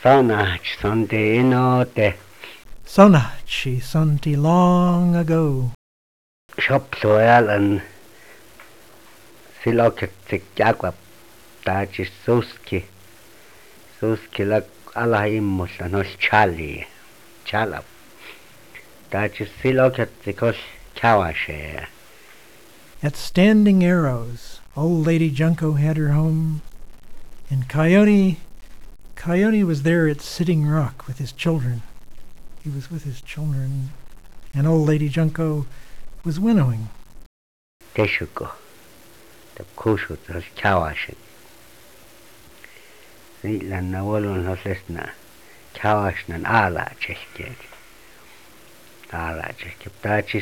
Sonach Sunday inote. Sonachi Sunti long ago. Shop soil and siloketik jagwap. Tachi suski. Suski lak ala immus anos chali. Chalap. Tachi siloketikos kawashe. At Standing Arrows, old Lady Junco had her home, and Coyote was there at Sitting Rock with his children. He was with his children, and old Lady Junco was winnowing. Teshuko. The kushu tos kawashe. Silan na wolon hosesna. Kawashnan ala cheshke. Ala cheshke. Tachi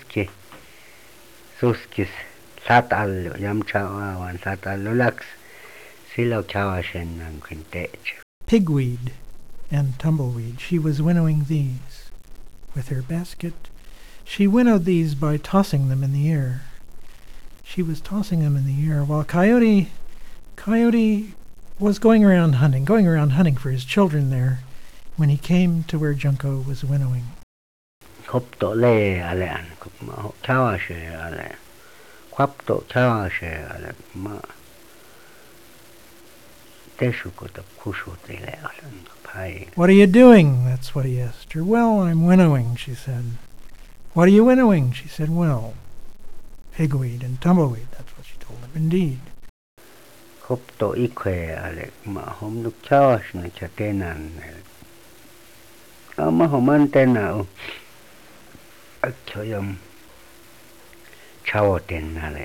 Suskis satallu yamchawan satallu laks silo kawashen nan quintech. Pigweed and tumbleweed, she was winnowing these. With her basket, she winnowed these by tossing them in the air. She was tossing them in the air while Coyote was going around hunting for his children there when he came to where Junco was winnowing. Kopto le alean, kawashe ale. Kwapto kawashe ale ma. Teshuko the kushu le alen pai. What are you doing? That's what he asked her. Well, I'm winnowing, she said. What are you winnowing? She said, well, pigweed and tumbleweed. That's what she told him. Indeed. Kopto ikwe ale ma hom nuk kawash na chatenan. Ma homantena. Akyoyam chawoten ale.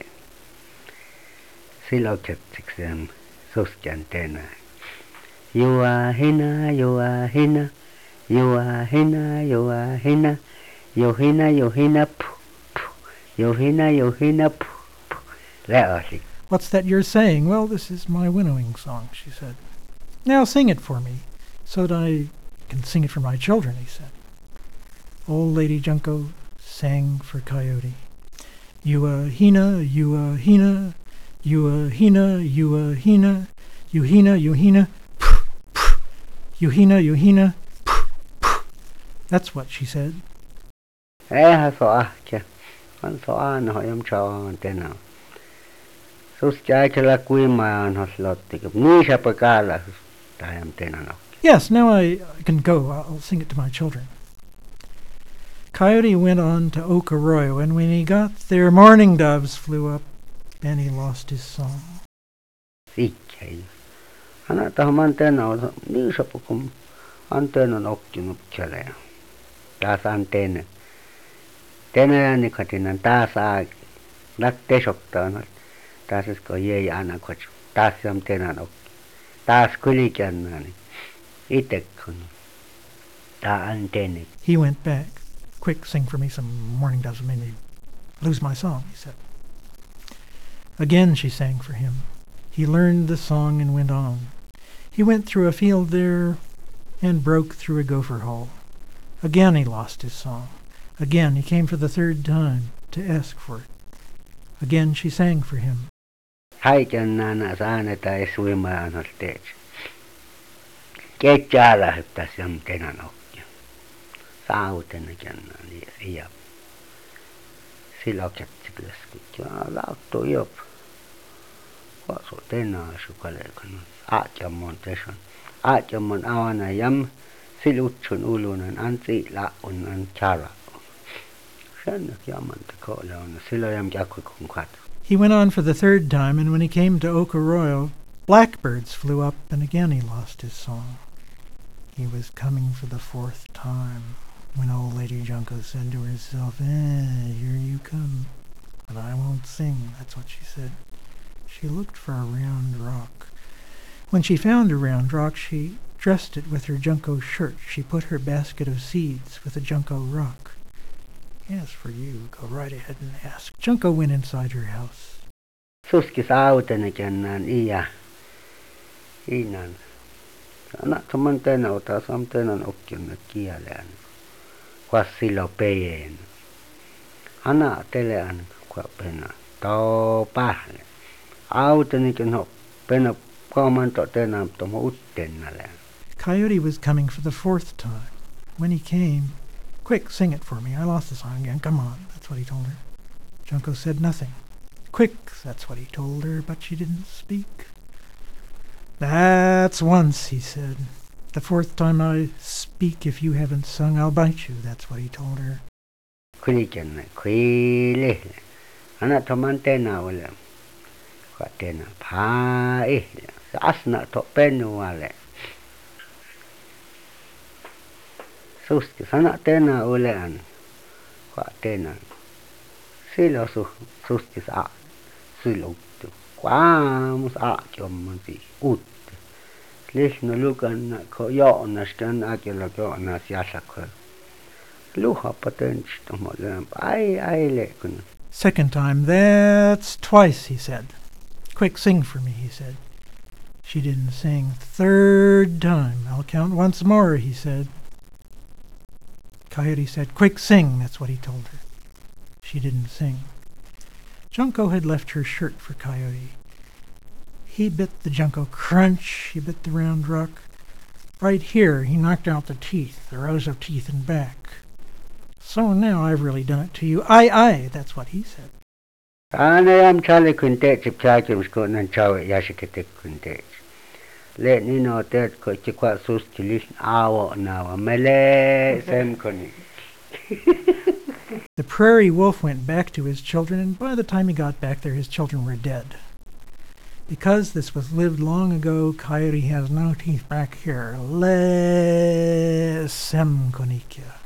Siloketiksim suskantena. You are hina, you are hina, you are hina, you are hina, you hina, you hina, let us see. What's that you're saying? Well, this is my winnowing song, she said. Now sing it for me, so that I can sing it for my children, he said. Old Lady Junco sang for Coyote. You a hina, you a hina, you a hina, you a hina, you hina, you hina, you hina, you hina. That's what she said. So an hoyam chawan tena. Suskajala kuiman haslotik. Nisha pakala tayam tena. Yes, now I can go. I'll sing it to my children. Coyote went on to Oak Arroyo, and when he got there, mourning doves flew up, and he lost his song. Sikhay. Anata mantena nisha pukum antena nokkinup chale. Tas antena. Tena ni katinan tasa nakte shoktan. Tas isko ye ana koch. Tas yam tena nok. Tas kulikan nani. Itekun. Ta antena. He went back. Quick, sing for me some mourning doves, made me lose my song, he said. Again she sang for him. He learned the song and went on. He went through a field there and broke through a gopher hole. Again he lost his song. Again he came for the third time to ask for it. Again she sang for him. Haikan nana saaneta eswima anostech. Ketjala hyptas jam tenanok. Sauten again, yeah. Siloketikles, lautto jop. Vaso tena sukalekan. Aatjamon teson. Aatjamon awana jam. Silutsun ulunen anti laun an chara. Sen jaman te koole on. Silo jam jakukun kat. He went on for the third time, and when he came to Oak Arroyo, blackbirds flew up, and again he lost his song. He was coming for the fourth time. When old Lady Junco said to herself, here you come, but I won't sing, that's what she said. She looked for a round rock. When she found a round rock, she dressed it with her Junco shirt. She put her basket of seeds with a Junco rock. Yes, for you, go right ahead and ask. Junco went inside her house. Suskis autenekennan iya. Inan. Anak teman tena ota sam tenan okkin kielen. Quasilo peyen. Ana telean qua pena. To pahle. Auteniken hop pena komanto tena tomo uttennale. Coyote was coming for the fourth time. When he came, "Quick, sing it for me. I lost the song again. Come on," that's what he told her. Junko said nothing. "Quick," that's what he told her, but she didn't speak. "That's once," he said. "The fourth time I speak, if you haven't sung, I'll bite you," that's what he told her. Kulikan kuile. Anak teman tena wala. Kwa tena pai. Asna to penu wale. Suski sana tena ulean. Kwa tena. Silo suski sa siluktu. Kwa mus a kiomanti ut. Lihno lukan ko joona stan akilla joona siasa ko. Luha patentsto molen ai lekun. Second time, "That's twice," he said. "Quick, sing for me," he said. She didn't sing. Third time, "I'll count once more," he said. Coyote said, "Quick, sing," that's what he told her. She didn't sing. Junko had left her shirt for Coyote. He bit the Junko crunch, he bit the round rock. Right here, he knocked out the teeth, the rows of teeth in back. "So now I've really done it to you. Aye, that's what he said. Anayam chale kunte chip chakim skonan chawe yashiketek kunte. Let ni no tet ko chikwa sus chilis awo nawa mele sem koni. The prairie wolf went back to his children, and by the time he got back there, his children were dead. Because this was lived long ago, Coyote has no teeth back here. Le sem konikia.